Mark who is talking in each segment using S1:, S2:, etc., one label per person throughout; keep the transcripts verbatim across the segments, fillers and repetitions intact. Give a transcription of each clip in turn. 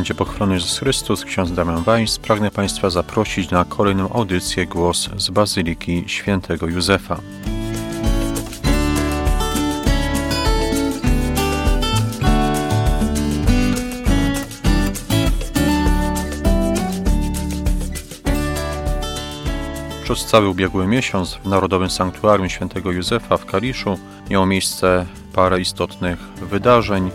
S1: będzie pochwalony Jezus Chrystus, ksiądz Damian Weiss. Pragnę Państwa zaprosić na kolejną audycję Głos z Bazyliki Świętego Józefa. Przez cały ubiegły miesiąc w Narodowym Sanktuarium Świętego Józefa w Kaliszu miało miejsce parę istotnych wydarzeń.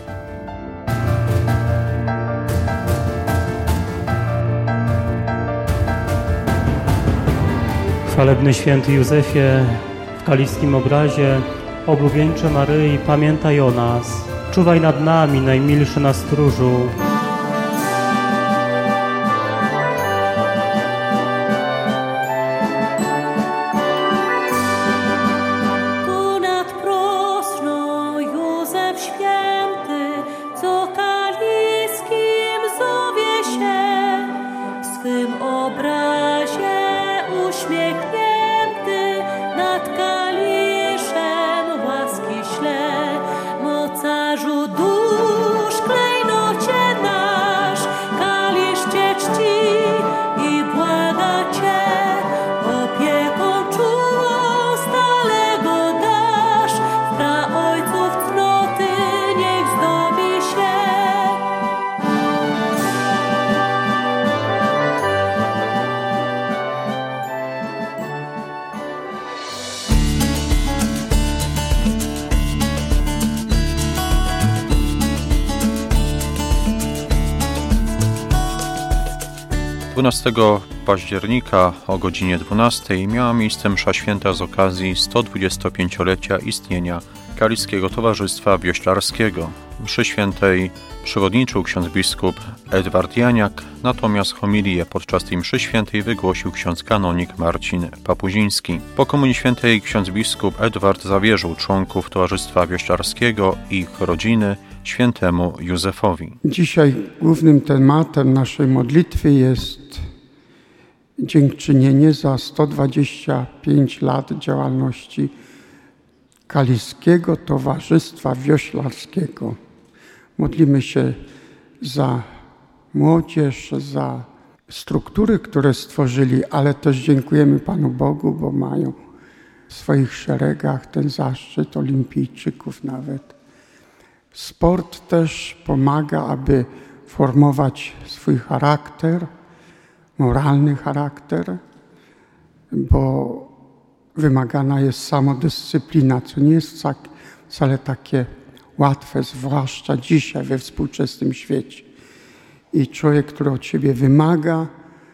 S2: Chwalebny Święty Józefie, w kaliskim obrazie oblubieńcze Maryi, pamiętaj o nas. Czuwaj nad nami, najmilszy na stróżu.
S1: dwunastego października o godzinie dwunastej miała miejsce msza święta z okazji sto dwudziestopięciolecia istnienia Kaliskiego Towarzystwa Wioślarskiego. Mszy świętej przewodniczył ksiądz biskup Edward Janiak, natomiast homilię podczas tej mszy świętej wygłosił ksiądz kanonik Marcin Papuziński. Po komunii świętej ksiądz biskup Edward zawierzył członków Towarzystwa Wioślarskiego i ich rodziny świętemu Józefowi.
S3: Dzisiaj głównym tematem naszej modlitwy jest dziękczynienie za sto dwadzieścia pięć lat działalności Kaliskiego Towarzystwa Wioślarskiego. Modlimy się za młodzież, za struktury, które stworzyli, ale też dziękujemy Panu Bogu, bo mają w swoich szeregach ten zaszczyt, olimpijczyków nawet. Sport też pomaga, aby formować swój charakter, moralny charakter, bo wymagana jest samodyscyplina, co nie jest wcale takie łatwe, zwłaszcza dzisiaj we współczesnym świecie. I człowiek, który od siebie wymaga,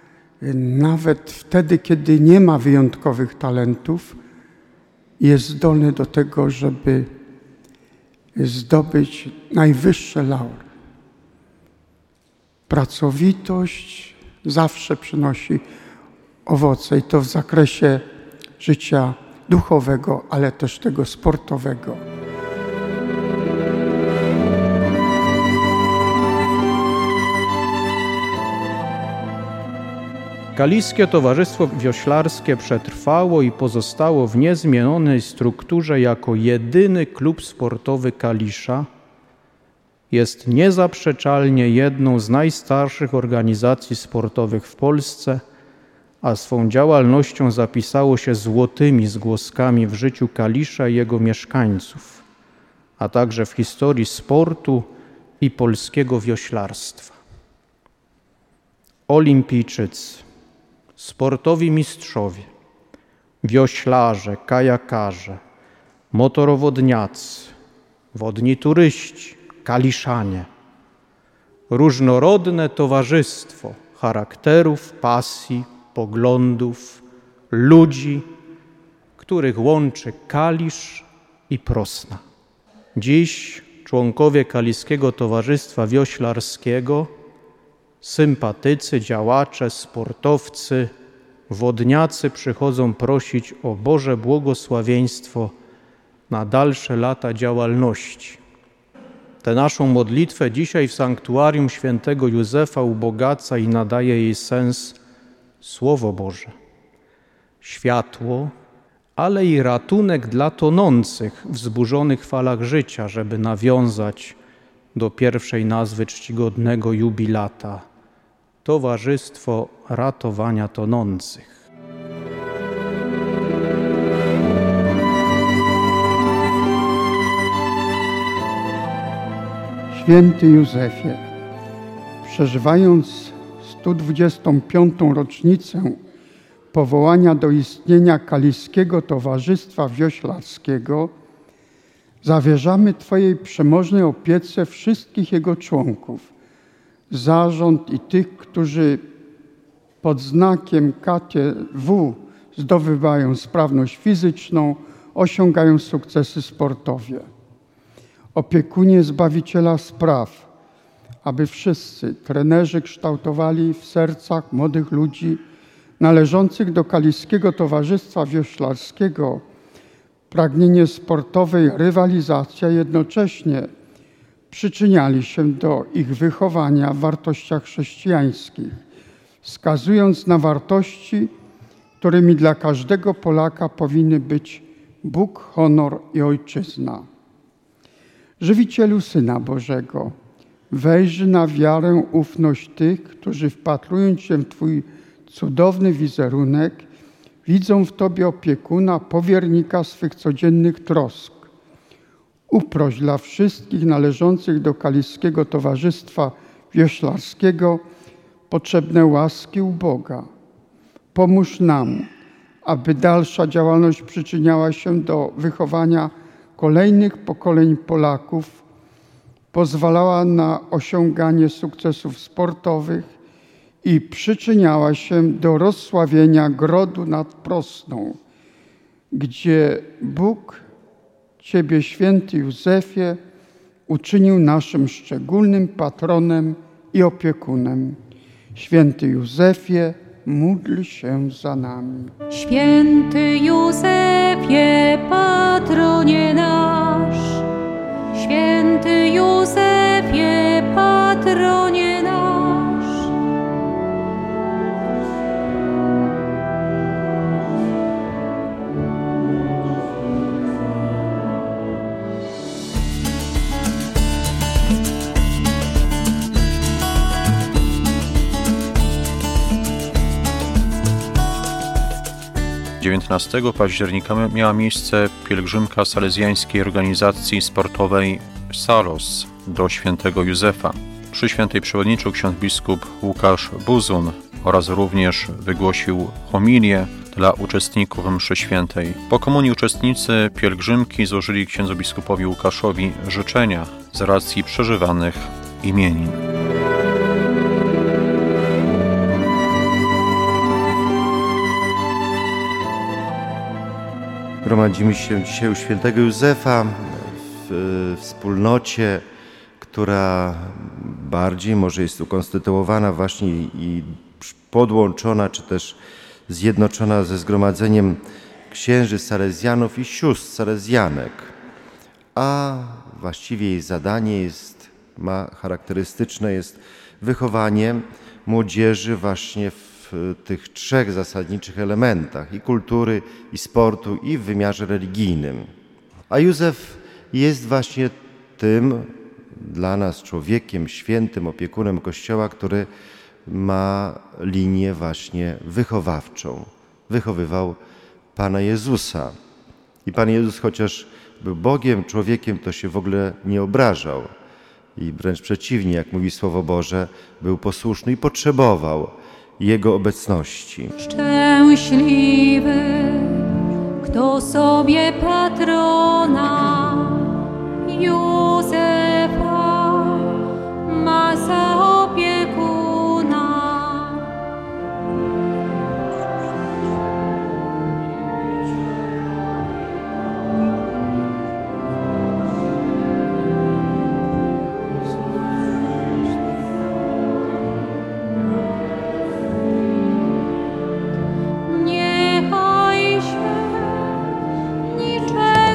S3: nawet wtedy, kiedy nie ma wyjątkowych talentów, jest zdolny do tego, żeby zdobyć najwyższe laury. Pracowitość zawsze przynosi owoce i to w zakresie życia duchowego, ale też tego sportowego.
S4: Kaliskie Towarzystwo Wioślarskie przetrwało i pozostało w niezmienionej strukturze jako jedyny klub sportowy Kalisza. Jest niezaprzeczalnie jedną z najstarszych organizacji sportowych w Polsce, a swą działalnością zapisało się złotymi zgłoskami w życiu Kalisza i jego mieszkańców, a także w historii sportu i polskiego wioślarstwa. Olimpijczycy, sportowi mistrzowie, wioślarze, kajakarze, motorowodniacy, wodni turyści, kaliszanie. Różnorodne towarzystwo charakterów, pasji, poglądów, ludzi, których łączy Kalisz i Prosna. Dziś członkowie Kaliskiego Towarzystwa Wioślarskiego, sympatycy, działacze, sportowcy, wodniacy przychodzą prosić o Boże błogosławieństwo na dalsze lata działalności. Tę naszą modlitwę dzisiaj w Sanktuarium Świętego Józefa ubogaca i nadaje jej sens Słowo Boże, światło, ale i ratunek dla tonących w wzburzonych falach życia, żeby nawiązać do pierwszej nazwy czcigodnego jubilata – Towarzystwo Ratowania Tonących.
S3: Święty Józefie, przeżywając sto dwudziestą piątą rocznicę powołania do istnienia Kaliskiego Towarzystwa Wioślarskiego, zawierzamy Twojej przemożnej opiece wszystkich jego członków, zarząd i tych, którzy pod znakiem K T W zdobywają sprawność fizyczną, osiągają sukcesy sportowe. Opiekunie Zbawiciela spraw, aby wszyscy trenerzy kształtowali w sercach młodych ludzi należących do Kaliskiego Towarzystwa Wioślarskiego pragnienie sportowej rywalizacji, a jednocześnie przyczyniali się do ich wychowania w wartościach chrześcijańskich, wskazując na wartości, którymi dla każdego Polaka powinny być Bóg, honor i ojczyzna. Żywicielu Syna Bożego, wejrzyj na wiarę, ufność tych, którzy wpatrując się w Twój cudowny wizerunek, widzą w Tobie opiekuna, powiernika swych codziennych trosk. Uproś dla wszystkich należących do Kaliskiego Towarzystwa Wioślarskiego potrzebne łaski u Boga. Pomóż nam, aby dalsza działalność przyczyniała się do wychowania kolejnych pokoleń Polaków, pozwalała na osiąganie sukcesów sportowych i przyczyniała się do rozsławienia Grodu nad Prosną, gdzie Bóg Ciebie, święty Józefie, uczynił naszym szczególnym patronem i opiekunem. Święty Józefie, módl się za nami.
S5: Święty Józefie, patronie nasz, święty Józefie, patronie nasz.
S1: dziewiętnastego października miała miejsce pielgrzymka salezjańskiej organizacji sportowej Salos do świętego Józefa. Przy świętej przewodniczył ksiądz biskup Łukasz Buzun oraz również wygłosił homilię dla uczestników mszy świętej. Po komunii uczestnicy pielgrzymki złożyli księdzu biskupowi Łukaszowi życzenia z racji przeżywanych imienin.
S6: Gromadzimy się dzisiaj u świętego Józefa w wspólnocie, która bardziej może jest ukonstytuowana właśnie i podłączona, czy też zjednoczona ze zgromadzeniem księży salezjanów i sióstr salezjanek. A właściwie jej zadanie jest, ma charakterystyczne jest wychowanie młodzieży właśnie w w tych trzech zasadniczych elementach i kultury, i sportu, i w wymiarze religijnym. A Józef jest właśnie tym dla nas człowiekiem, świętym opiekunem Kościoła, który ma linię właśnie wychowawczą. Wychowywał Pana Jezusa. I Pan Jezus, chociaż był Bogiem, człowiekiem, to się w ogóle nie obrażał. I wręcz przeciwnie, jak mówi Słowo Boże, był posłuszny i potrzebował Jego obecności.
S5: Szczęśliwy, kto sobie patrona Józefa ma za opiekuna. Niechaj się niczego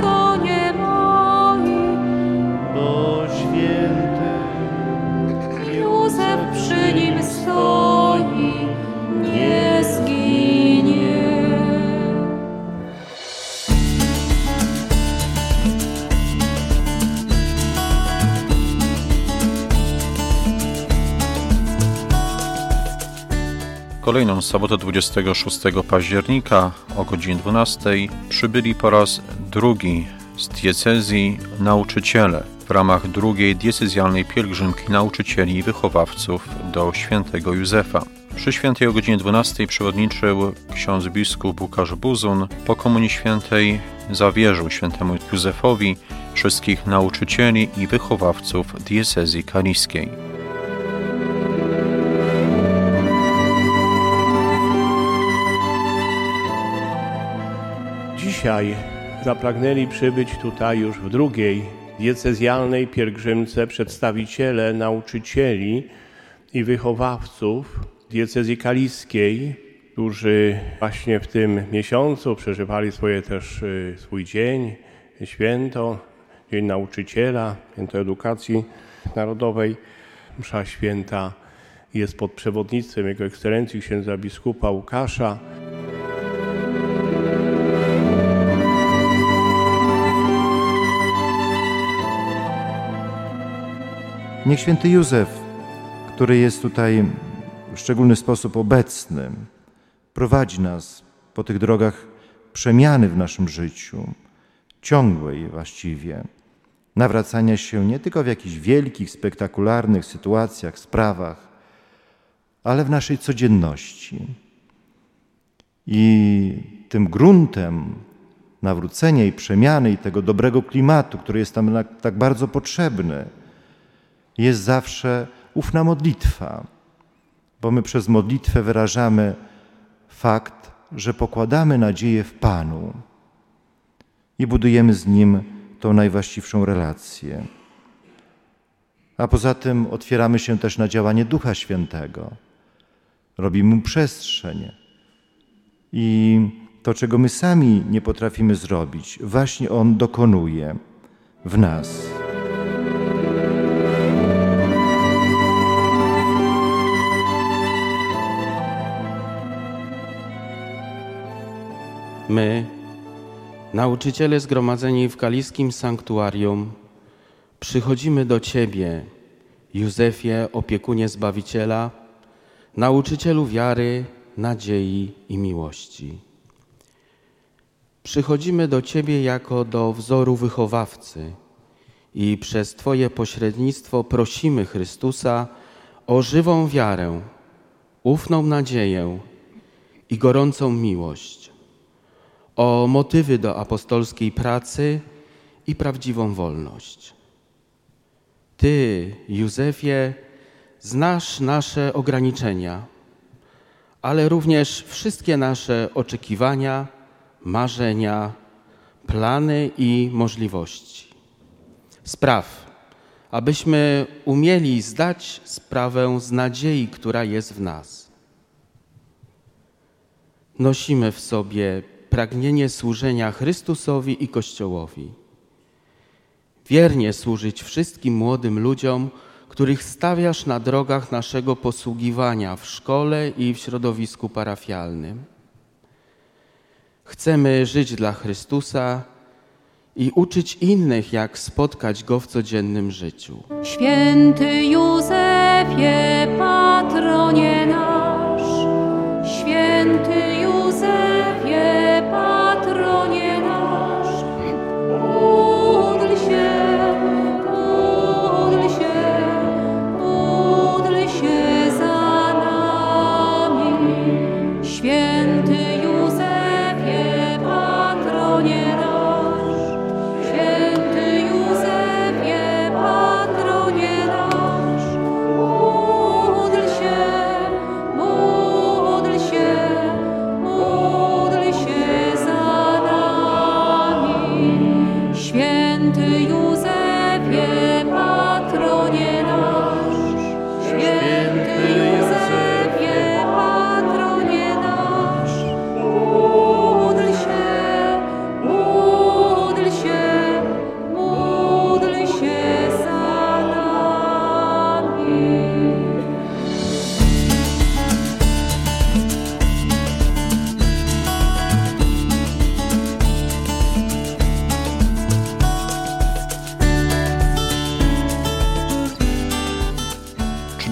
S1: kolejną sobotę dwudziestego szóstego października o godzinie dwunastej przybyli po raz drugi z diecezji nauczyciele w ramach drugiej diecezjalnej pielgrzymki nauczycieli i wychowawców do świętego Józefa. Przy świętej o godzinie dwunastej przewodniczył ksiądz biskup Łukasz Buzun. Po Komunii Świętej zawierzył świętemu Józefowi wszystkich nauczycieli i wychowawców diecezji kaliskiej.
S7: Dzisiaj zapragnęli przybyć tutaj już w drugiej diecezjalnej pielgrzymce przedstawiciele nauczycieli i wychowawców diecezji kaliskiej, którzy właśnie w tym miesiącu przeżywali swoje też swój dzień, święto, Dzień Nauczyciela, Święto Edukacji Narodowej. Msza święta jest pod przewodnictwem Jego Ekscelencji księdza biskupa Łukasza.
S6: Niech święty Józef, który jest tutaj w szczególny sposób obecny, prowadzi nas po tych drogach przemiany w naszym życiu, ciągłej właściwie, nawracania się nie tylko w jakichś wielkich, spektakularnych sytuacjach, sprawach, ale w naszej codzienności. I tym gruntem nawrócenia i przemiany i tego dobrego klimatu, który jest nam tak bardzo potrzebny, jest zawsze ufna modlitwa, bo my przez modlitwę wyrażamy fakt, że pokładamy nadzieję w Panu i budujemy z Nim tą najwłaściwszą relację. A poza tym otwieramy się też na działanie Ducha Świętego. Robimy Mu przestrzeń. I to, czego my sami nie potrafimy zrobić, właśnie On dokonuje w nas.
S8: My, nauczyciele zgromadzeni w kaliskim sanktuarium, przychodzimy do Ciebie, Józefie, opiekunie Zbawiciela, nauczycielu wiary, nadziei i miłości. Przychodzimy do Ciebie jako do wzoru wychowawcy i przez Twoje pośrednictwo prosimy Chrystusa o żywą wiarę, ufną nadzieję i gorącą miłość, o motywy do apostolskiej pracy i prawdziwą wolność. Ty, Józefie, znasz nasze ograniczenia, ale również wszystkie nasze oczekiwania, marzenia, plany i możliwości. Spraw, abyśmy umieli zdać sprawę z nadziei, która jest w nas. Nosimy w sobie pragnienie służenia Chrystusowi i Kościołowi. Wiernie służyć wszystkim młodym ludziom, których stawiasz na drogach naszego posługiwania w szkole i w środowisku parafialnym. Chcemy żyć dla Chrystusa i uczyć innych, jak spotkać Go w codziennym życiu.
S5: Święty Józefie, patronie nasz, święty Józefie, patronie nasz, módl się, módl się, módl się za nami. Święty Józefie, patronie nasz, święty Józefie, patronie nasz, módl się,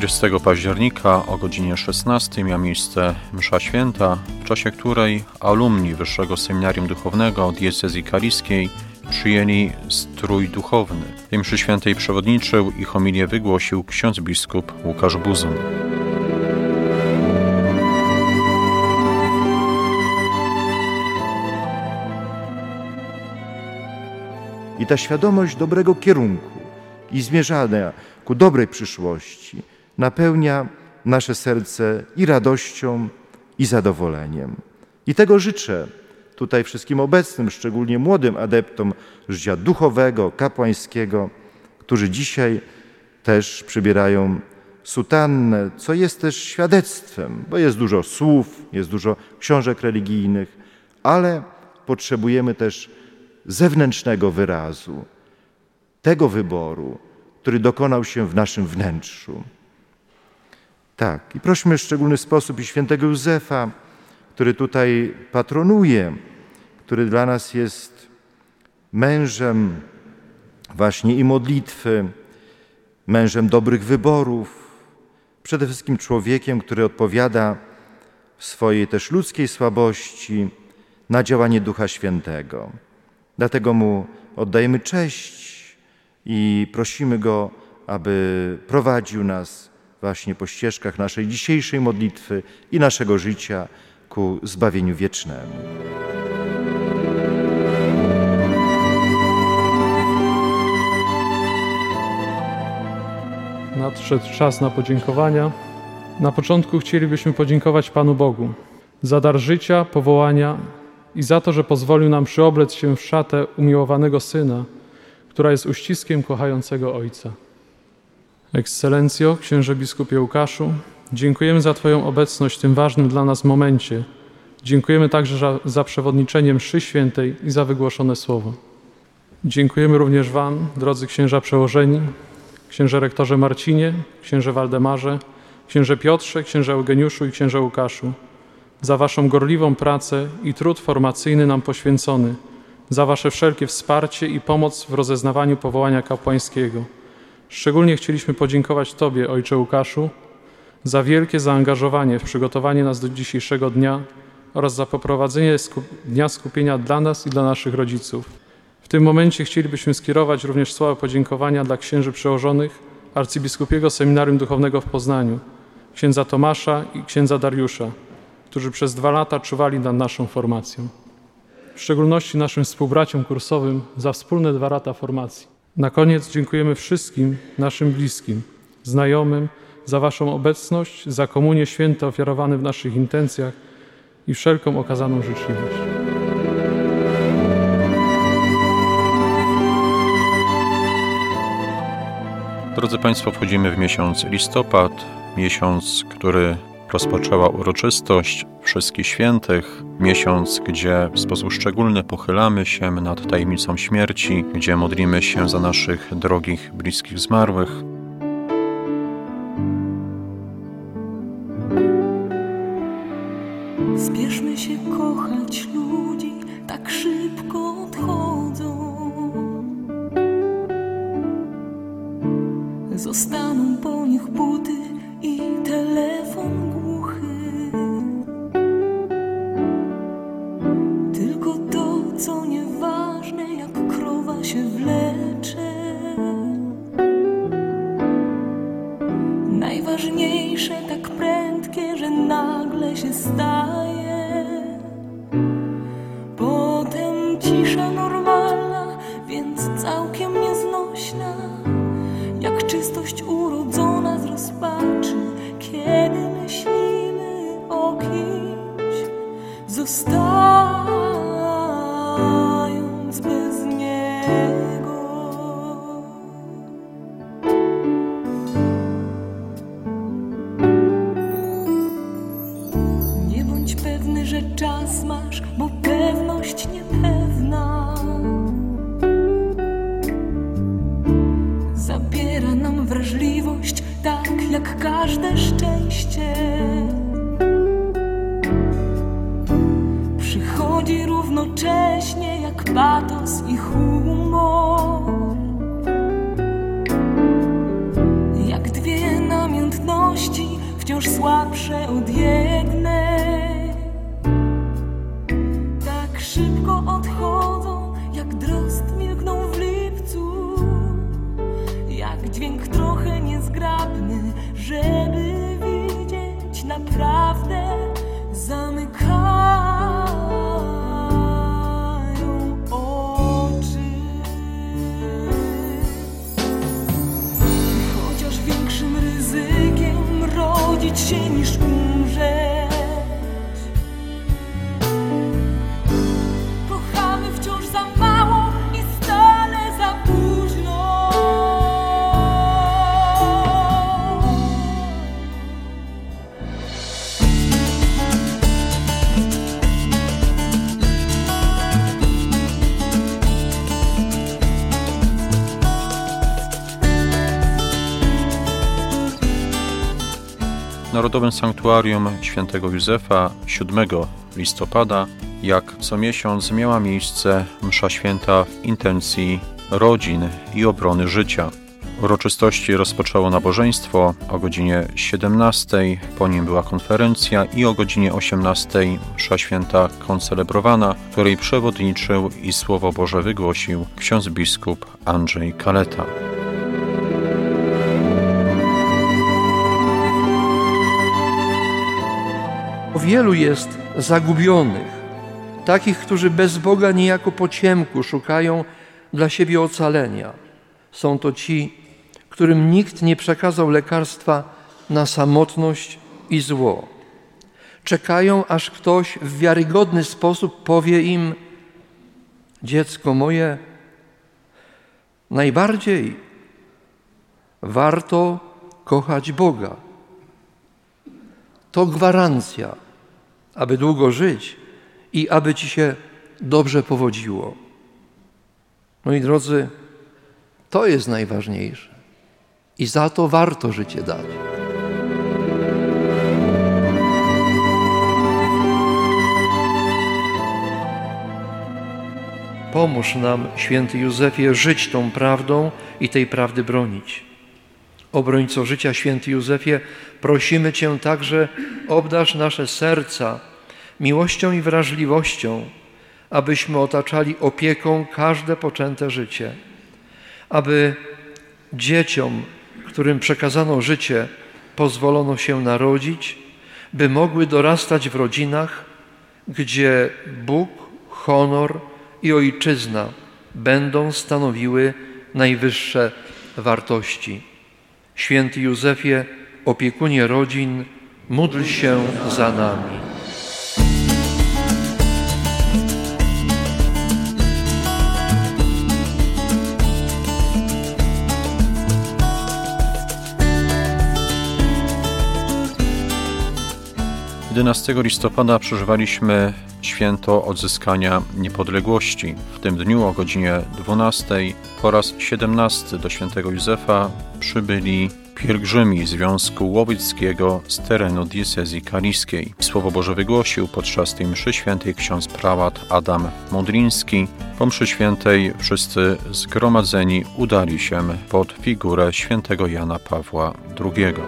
S1: dwudziestego października o godzinie szesnastej miała miejsce msza święta, w czasie której alumni Wyższego Seminarium Duchownego Diecezji Kaliskiej przyjęli strój duchowny. Tej mszy świętej przewodniczył i homilię wygłosił ksiądz biskup Łukasz Buzun.
S6: I ta świadomość dobrego kierunku i zmierzania ku dobrej przyszłości napełnia nasze serce i radością, i zadowoleniem. I tego życzę tutaj wszystkim obecnym, szczególnie młodym adeptom życia duchowego, kapłańskiego, którzy dzisiaj też przybierają sutannę, co jest też świadectwem, bo jest dużo słów, jest dużo książek religijnych, ale potrzebujemy też zewnętrznego wyrazu, tego wyboru, który dokonał się w naszym wnętrzu. Tak, i prośmy w szczególny sposób i świętego Józefa, który tutaj patronuje, który dla nas jest mężem właśnie i modlitwy, mężem dobrych wyborów, przede wszystkim człowiekiem, który odpowiada w swojej też ludzkiej słabości na działanie Ducha Świętego. Dlatego Mu oddajemy cześć i prosimy Go, aby prowadził nas właśnie po ścieżkach naszej dzisiejszej modlitwy i naszego życia ku zbawieniu wiecznemu.
S9: Nadszedł czas na podziękowania. Na początku chcielibyśmy podziękować Panu Bogu za dar życia, powołania i za to, że pozwolił nam przyoblec się w szatę umiłowanego Syna, która jest uściskiem kochającego Ojca. Ekscelencjo, księże biskupie Łukaszu, dziękujemy za Twoją obecność w tym ważnym dla nas momencie. Dziękujemy także za, za przewodniczenie mszy świętej i za wygłoszone słowo. Dziękujemy również Wam, drodzy księża przełożeni, księże rektorze Marcinie, księże Waldemarze, księże Piotrze, księże Eugeniuszu i księże Łukaszu, za Waszą gorliwą pracę i trud formacyjny nam poświęcony, za Wasze wszelkie wsparcie i pomoc w rozeznawaniu powołania kapłańskiego. Szczególnie chcieliśmy podziękować Tobie, Ojcze Łukaszu, za wielkie zaangażowanie w przygotowanie nas do dzisiejszego dnia oraz za poprowadzenie skup- Dnia Skupienia dla nas i dla naszych rodziców. W tym momencie chcielibyśmy skierować również słowa podziękowania dla księży przełożonych Arcybiskupiego Seminarium Duchownego w Poznaniu, księdza Tomasza i księdza Dariusza, którzy przez dwa lata czuwali nad naszą formacją. W szczególności naszym współbraciom kursowym za wspólne dwa lata formacji. Na koniec dziękujemy wszystkim naszym bliskim, znajomym za Waszą obecność, za komunię święte ofiarowane w naszych intencjach i wszelką okazaną życzliwość.
S1: Drodzy Państwo, wchodzimy w miesiąc listopad, miesiąc, który rozpoczęła uroczystość Wszystkich Świętych, miesiąc, gdzie w sposób szczególny pochylamy się nad tajemnicą śmierci, gdzie modlimy się za naszych drogich, bliskich zmarłych.
S10: Spieszmy się kochać ludzi, tak szybko odchodzą. Zostaną po nich buty i telefon głuchy. Tylko to, co nieważne, jak krowa się wlecze. Najważniejsze, tak prędkie, że nagle się staje. Potem cisza normalna, więc całkiem nieznośna. Jak czystość urodzona z rozpaczy, kiedy myślimy o kimś, zostając bez niego. Nie bądź pewny, że czas masz, bo pewność niepewna zabiera nam wrażliwość, tak jak każde szczęście. Przychodzi równocześnie jak patos i humor, jak dwie namiętności wciąż słabsze od jednej. Tak szybko odchodzą, jak drozd milkną w lipcu, jak dźwięk trochę niezgrabny, żeby widzieć naprawdę zamykają oczy. Chociaż większym ryzykiem rodzić się niż umrzeć, kochamy wciąż za mało i stale za późno.
S1: W Narodowym Sanktuarium Świętego Józefa siódmego listopada, jak co miesiąc, miała miejsce msza święta w intencji rodzin i obrony życia. Uroczystości rozpoczęło nabożeństwo o godzinie siedemnastej, po nim była konferencja i o godzinie osiemnastej msza święta koncelebrowana, której przewodniczył i Słowo Boże wygłosił ksiądz biskup Andrzej Kaleta.
S11: Wielu jest zagubionych, takich, którzy bez Boga niejako po ciemku szukają dla siebie ocalenia. Są to ci, którym nikt nie przekazał lekarstwa na samotność i zło. Czekają, aż ktoś w wiarygodny sposób powie im: dziecko moje, najbardziej warto kochać Boga. To gwarancja, aby długo żyć i aby ci się dobrze powodziło. Moi drodzy, to jest najważniejsze i za to warto życie dać. Pomóż nam, święty Józefie, żyć tą prawdą i tej prawdy bronić. Obrońco życia, święty Józefie, prosimy Cię także, obdarz nasze serca miłością i wrażliwością, abyśmy otaczali opieką każde poczęte życie, aby dzieciom, którym przekazano życie, pozwolono się narodzić, by mogły dorastać w rodzinach, gdzie Bóg, honor i ojczyzna będą stanowiły najwyższe wartości. Święty Józefie, opiekunie rodzin, módl się za nami.
S1: jedenastego listopada przeżywaliśmy święto odzyskania niepodległości. W tym dniu o godzinie dwunastej po raz siedemnasty do świętego Józefa przybyli pielgrzymi Związku Łowieckiego z terenu diecezji kaliskiej. Słowo Boże wygłosił podczas tej mszy świętej ksiądz prałat Adam Mądriński. Po mszy świętej wszyscy zgromadzeni udali się pod figurę świętego Jana Pawła drugiego.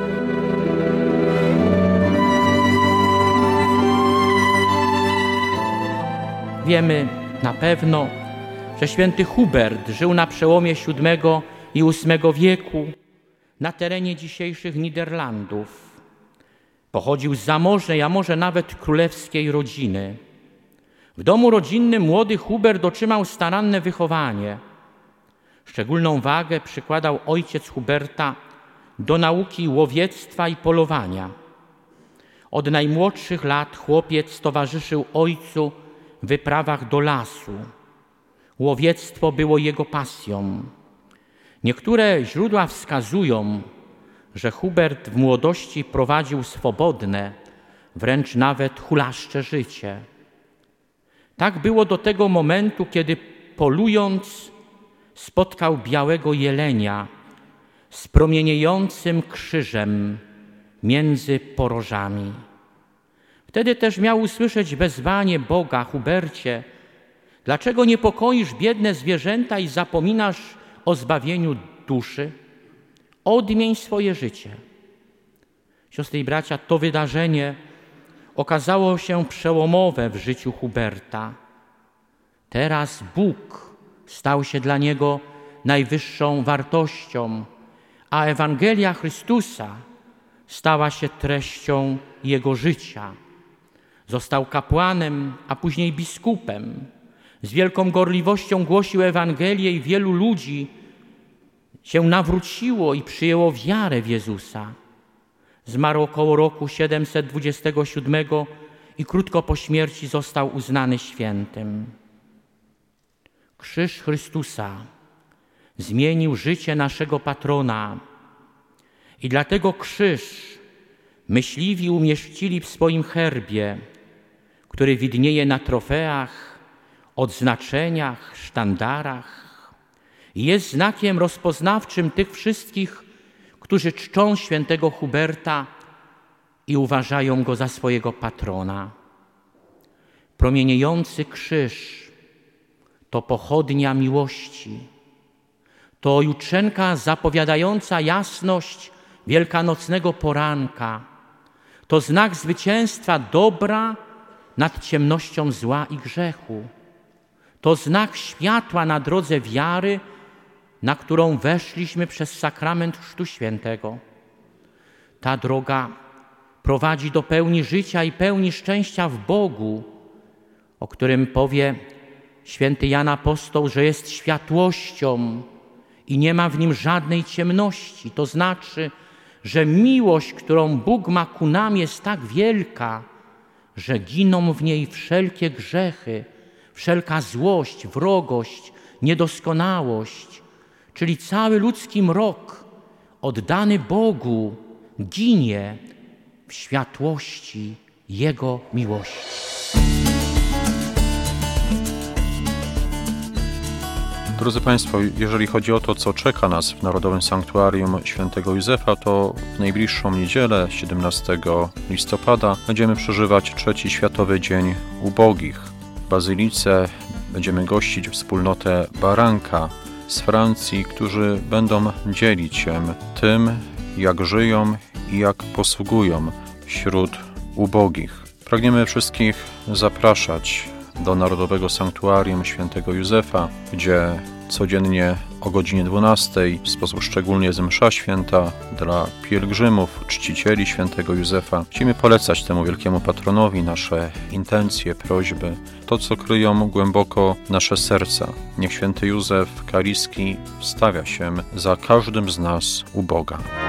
S12: Wiemy na pewno, że święty Hubert żył na przełomie siódmego i ósmego wieku na terenie dzisiejszych Niderlandów. Pochodził z zamożnej, a może nawet królewskiej rodziny. W domu rodzinnym młody Hubert otrzymał staranne wychowanie. Szczególną wagę przykładał ojciec Huberta do nauki łowiectwa i polowania. Od najmłodszych lat chłopiec towarzyszył ojcu w wyprawach do lasu. Łowiectwo było jego pasją. Niektóre źródła wskazują, że Hubert w młodości prowadził swobodne, wręcz nawet hulaszcze życie. Tak było do tego momentu, kiedy polując spotkał białego jelenia z promieniejącym krzyżem między porożami. Wtedy też miał usłyszeć wezwanie Boga: Hubercie, dlaczego niepokoisz biedne zwierzęta i zapominasz o zbawieniu duszy? Odmień swoje życie. Siostry i bracia, to wydarzenie okazało się przełomowe w życiu Huberta. Teraz Bóg stał się dla niego najwyższą wartością, a Ewangelia Chrystusa stała się treścią jego życia. Został kapłanem, a później biskupem. Z wielką gorliwością głosił Ewangelię i wielu ludzi się nawróciło i przyjęło wiarę w Jezusa. Zmarł około roku siedemset dwudziestego siódmego i krótko po śmierci został uznany świętym. Krzyż Chrystusa zmienił życie naszego patrona i dlatego krzyż myśliwi umieścili w swoim herbie, który widnieje na trofeach, odznaczeniach, sztandarach. Jest znakiem rozpoznawczym tych wszystkich, którzy czczą świętego Huberta i uważają go za swojego patrona. Promieniejący krzyż to pochodnia miłości, to jutrzenka zapowiadająca jasność wielkanocnego poranka, to znak zwycięstwa dobra nad ciemnością zła i grzechu, to znak światła na drodze wiary, na którą weszliśmy przez sakrament Chrztu Świętego. Ta droga prowadzi do pełni życia i pełni szczęścia w Bogu, o którym powie święty Jan Apostoł, że jest światłością i nie ma w nim żadnej ciemności. To znaczy, że miłość, którą Bóg ma ku nam, jest tak wielka, że giną w niej wszelkie grzechy, wszelka złość, wrogość, niedoskonałość, czyli cały ludzki mrok oddany Bogu ginie w światłości Jego miłości.
S1: Drodzy Państwo, jeżeli chodzi o to, co czeka nas w Narodowym Sanktuarium Świętego Józefa, to w najbliższą niedzielę, siedemnastego listopada, będziemy przeżywać trzeci Światowy Dzień Ubogich. W Bazylice będziemy gościć wspólnotę Baranka z Francji, którzy będą dzielić się tym, jak żyją i jak posługują wśród ubogich. Pragniemy wszystkich zapraszać do Narodowego Sanktuarium Świętego Józefa, gdzie codziennie o godzinie dwunastej w sposób szczególny jest msza święta dla pielgrzymów, czcicieli Świętego Józefa. Chcemy polecać temu wielkiemu patronowi nasze intencje, prośby, to co kryją głęboko nasze serca. Niech Święty Józef Kaliski wstawia się za każdym z nas u Boga.